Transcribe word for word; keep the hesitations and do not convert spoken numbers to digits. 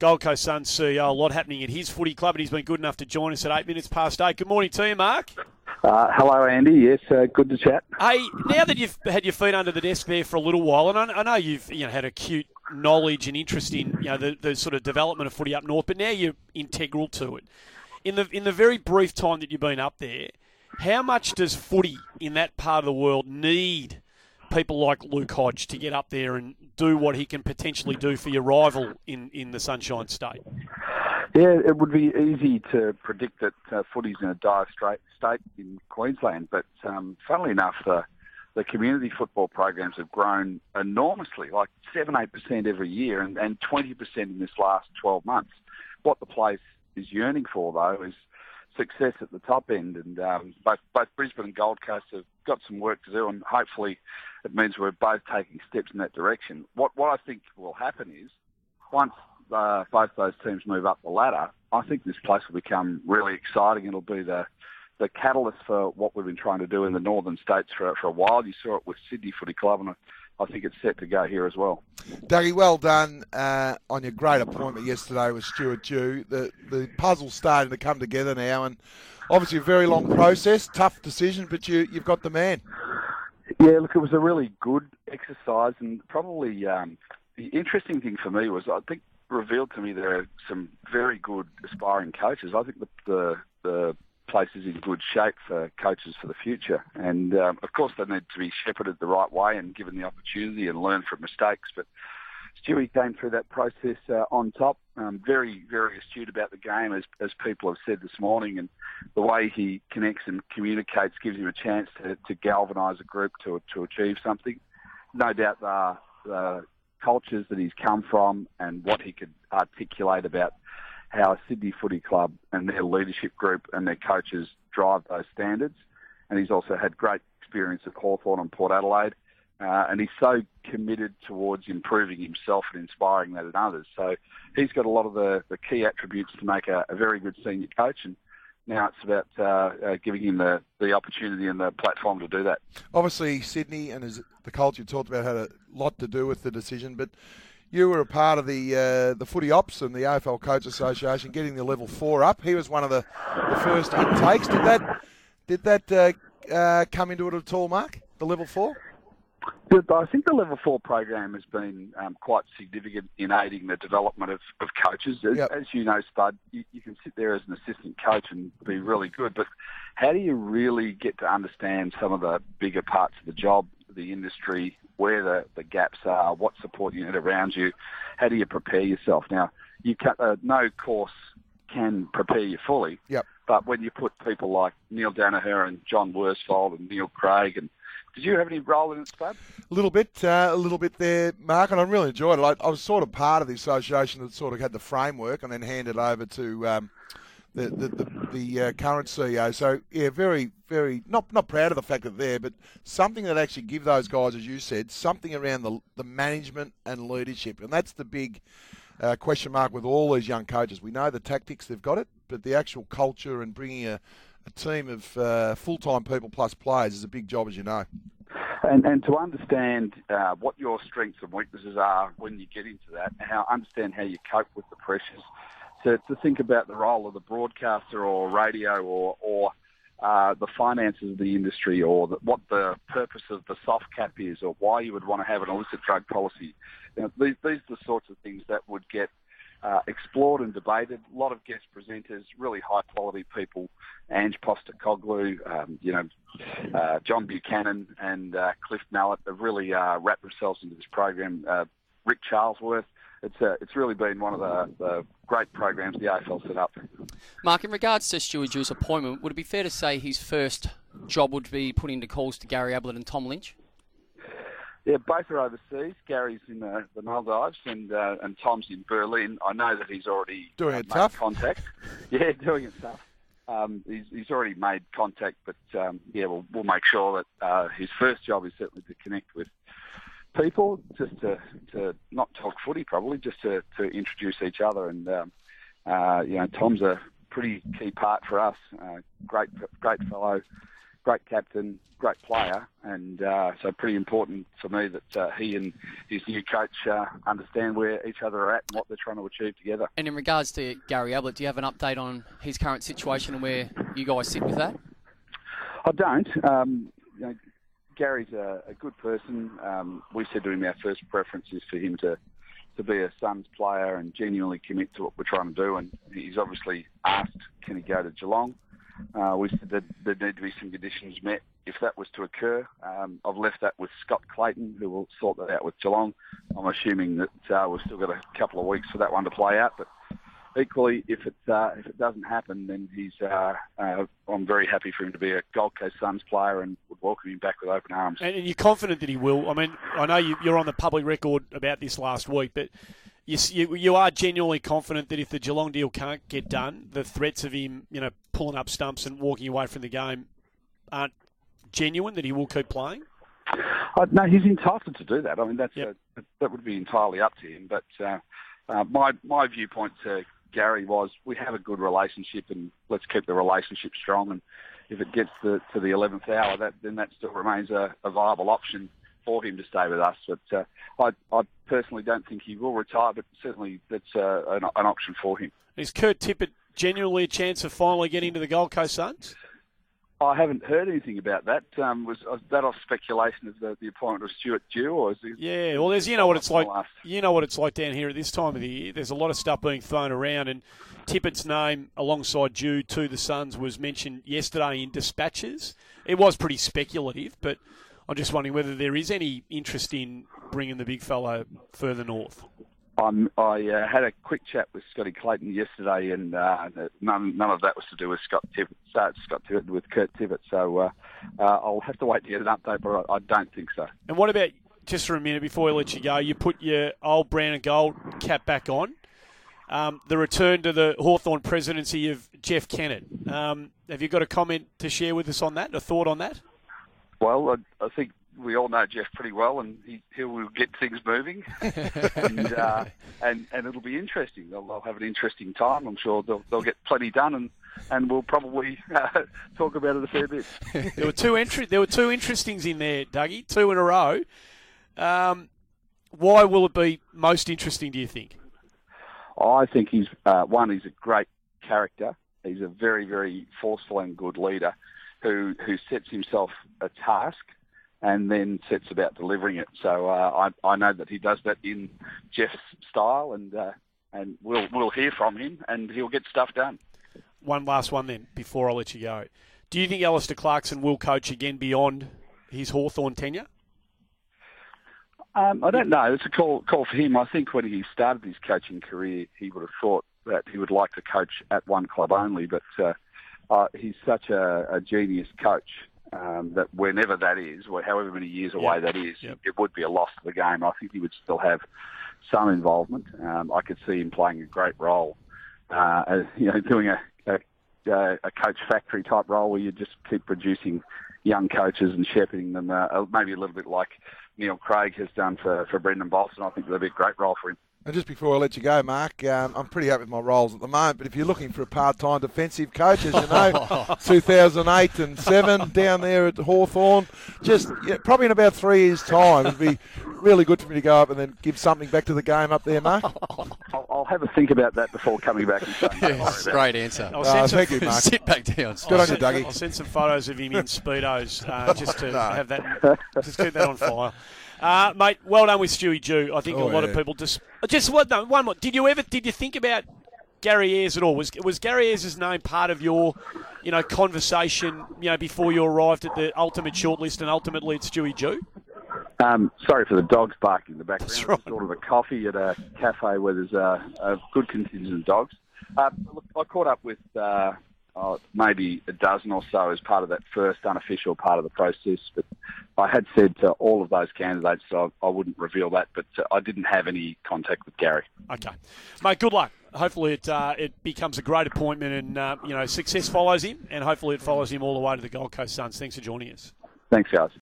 Gold Coast Suns C E O. A lot happening at his footy club, and he's been good enough to join us at eight minutes past eight. Good morning to you, Mark. Uh, hello, Andy. Yes, uh, good to chat. Hey, now that you've had your feet under the desk there for a little while, and I, I know you've you know, had acute knowledge and interest in you know the, the sort of development of footy up north, but now you're integral to it. In the in the very brief time that you've been up there, how much does footy in that part of the world need people like Luke Hodge to get up there and do what he can potentially do for your rival in, in the Sunshine State? Yeah, it would be easy to predict that uh, footy's in a dire straight state in Queensland, but um, funnily enough, the, the community football programs have grown enormously, like seven, eight percent every year, and, and twenty percent in this last twelve months. What the place is yearning for, though, is success at the top end, and um, both, both Brisbane and Gold Coast have got some work to do, and hopefully it means we're both taking steps in that direction. What what I think will happen is, once uh, both those teams move up the ladder, I think this place will become really exciting. It'll be the the catalyst for what we've been trying to do in the northern states for, for a while. You saw it with Sydney Footy Club, and I, I think it's set to go here as well. Dougie, well done uh, on your great appointment yesterday with Stuart Dew. The the puzzle's starting to come together now, and obviously a very long process, tough decision, but you, you've got the man. Yeah, look, it was a really good exercise, and probably um, the interesting thing for me was I think revealed to me there are some very good aspiring coaches. I think the the, the place is in good shape for coaches for the future, and um, of course they need to be shepherded the right way and given the opportunity and learn from mistakes. But Stewie came through that process uh, on top, um, very, very astute about the game, as, as people have said this morning, and the way he connects and communicates gives him a chance to, to galvanise a group to to achieve something. No doubt the, the cultures that he's come from and what he could articulate about how a Sydney Footy Club and their leadership group and their coaches drive those standards. And he's also had great experience at Hawthorn and Port Adelaide. Uh, and he's so committed towards improving himself and inspiring that in others. So he's got a lot of the, the key attributes to make a, a very good senior coach. And now it's about uh, uh, giving him the, the opportunity and the platform to do that. Obviously, Sydney and his, the culture you talked about had a lot to do with the decision, but you were a part of the uh, the footy ops and the A F L Coach Association getting the level four up. He was one of the, the first intakes. Did that did that uh, uh, come into it at all, Mark? The level four? I think the level four program has been um, quite significant in aiding the development of, of coaches. As, yep. as you know, Spud, you, you can sit there as an assistant coach and be really good, but how do you really get to understand some of the bigger parts of the job, the industry, where the, the gaps are, what support you need around you? How do you prepare yourself? Now, you can, uh, no course can prepare you fully, yep. but when you put people like Neil Danaher and John Worsfold and Neil Craig and did you have any role in it, Spud? A little bit, uh, a little bit there, Mark, and I really enjoyed it. I, I was sort of part of the association that sort of had the framework and then handed over to um, the the, the, the uh, current C E O. So, yeah, very, very, not not proud of the fact that they're there, but something that actually give those guys, as you said, something around the, the management and leadership. And that's the big uh, question mark with all these young coaches. We know the tactics, they've got it, but the actual culture and bringing a A team of uh, full-time people plus players is a big job, as you know. And, and to understand uh, what your strengths and weaknesses are when you get into that, and how understand how you cope with the pressures. So to think about the role of the broadcaster or radio or, or uh, the finances of the industry, or the, what the purpose of the soft cap is, or why you would want to have an illicit drug policy. You know, these, these are the sorts of things that would get Uh, explored and debated. A lot of guest presenters, really high-quality people. Ange Postecoglou, um, you know, uh, John Buchanan and uh, Cliff Mallett have really uh, wrapped themselves into this program. Uh, Rick Charlesworth. It's uh, it's really been one of the, the great programs the A F L set up. Mark, in regards to Stuart Dew's appointment, would it be fair to say his first job would be putting into calls to Gary Ablett and Tom Lynch? Yeah, both are overseas. Gary's in the, the Maldives and uh, and Tom's in Berlin. I know that he's already doing uh, it made tough. contact. Yeah, doing it tough. Um, he's, he's already made contact, but um, yeah, we'll, we'll make sure that uh, his first job is certainly to connect with people, just to, to not talk footy probably, just to, to introduce each other. And um, uh, you know, Tom's a pretty key part for us. Uh, great, great fellow. great captain, great player, and uh, so pretty important for me that uh, he and his new coach uh, understand where each other are at and what they're trying to achieve together. And in regards to Gary Ablett, do you have an update on his current situation and where you guys sit with that? I don't. Um, you know, Gary's a, a good person. Um, we said to him our first preference is for him to, to be a Suns player and genuinely commit to what we're trying to do. And he's obviously asked, can he go to Geelong? Uh, we said that there need to be some conditions met if that was to occur. Um, I've left that with Scott Clayton, who will sort that out with Geelong. I'm assuming that uh, we've still got a couple of weeks for that one to play out. But equally, if it uh, if it doesn't happen, then he's. Uh, uh, I'm very happy for him to be a Gold Coast Suns player and would welcome him back with open arms. And you're confident that he will. I mean, I know you, you're on the public record about this last week, but you, you you are genuinely confident that if the Geelong deal can't get done, the threats of him, you know, pulling up stumps and walking away from the game aren't genuine. That he will keep playing. Uh, no, he's entitled to do that. I mean, that's Yep. a, that would be entirely up to him. But uh, uh, my my viewpoint to Gary was we have a good relationship and let's keep the relationship strong. And if it gets to, to the eleventh hour, that then that still remains a, a viable option for him to stay with us. But uh, I, I personally don't think he will retire, but certainly that's uh, an, an option for him. Is Kurt Tippett genuinely a chance of finally getting to the Gold Coast Suns? I haven't heard anything about that. Um, was, was that off speculation of the, the appointment of Stuart Dew, or is it? Yeah, well, there's you know what it's like. Last? You know what it's like down here at this time of the year. There's a lot of stuff being thrown around, and Tippett's name alongside Dew to the Suns was mentioned yesterday in dispatches. It was pretty speculative, but I'm just wondering whether there is any interest in bringing the big fellow further north. I'm, I uh, had a quick chat with Scotty Clayton yesterday, and uh, none, none of that was to do with Scott Tippett, uh, Scott Tippett with Kurt Tippett. So uh, uh, I'll have to wait to get an update, but I, I don't think so. And what about, just for a minute before we let you go, you put your old brown and gold cap back on. Um, the return to the Hawthorn presidency of Jeff Kennett. Um, have you got a comment to share with us on that, a thought on that? Well, I, I think we all know Jeff pretty well, and he, he will get things moving, and, uh, and and it'll be interesting. They'll, they'll have an interesting time. I'm sure they'll, they'll get plenty done, and, and we'll probably uh, talk about it a fair bit. There were two entry, There were two interestings in there, Dougie, two in a row. Um, why will it be most interesting, do you think? I think he's uh, one. He's a great character. He's a very, very forceful and good leader who who sets himself a task and then sets about delivering it. So uh, I, I know that he does that in Jeff's style, and uh, and we'll we'll hear from him, and he'll get stuff done. One last one then, before I let you go. Do you think Alistair Clarkson will coach again beyond his Hawthorn tenure? Um, I don't know. It's a call call for him. I think when he started his coaching career, he would have thought that he would like to coach at one club only, but uh, uh, he's such a, a genius coach. Um, that whenever that is, or however many years away yep. that is, yep. it would be a loss to the game. I think he would still have some involvement. Um, I could see him playing a great role, uh, as, you know, doing a, a, a coach factory type role where you just keep producing young coaches and shepherding them, uh, maybe a little bit like Neil Craig has done for, for Brendan Bolton. I think that'd be a great role for him. And just before I let you go, Mark, um, I'm pretty happy with my roles at the moment, but if you're looking for a part-time defensive coach, as you know, two thousand eight and seven down there at Hawthorn, just yeah, probably in about three years' time, it'd be really good for me to go up and then give something back to the game up there, Mark. I'll, I'll have a think about that before coming back and saying Yes, great answer. I'll Uh, send some, thank you, Mark. Sit back down. Good on you, send, Dougie. I'll send some photos of him in Speedos uh, just to No. have that, just keep that on file. Uh, mate, well done with Stewie Dew. I think Oh, a lot yeah. of people just just what no, one more. Did you ever did you think about Gary Ayres at all? Was was Gary Ayres' name part of your you know conversation you know before you arrived at the ultimate shortlist and ultimately it's Stewie Dew? Um, sorry for the dogs barking in the background. That's right. I ordered a coffee at a cafe where there's a, a good contingent of dogs. Uh, look, I caught up with uh, uh, maybe a dozen or so as part of that first unofficial part of the process, but I had said to all of those candidates that I, I wouldn't reveal that, but uh, I didn't have any contact with Gary. Okay, mate. Good luck. Hopefully it uh, it becomes a great appointment and uh, you know success follows him, and hopefully it follows him all the way to the Gold Coast Suns. Thanks for joining us. Thanks, guys.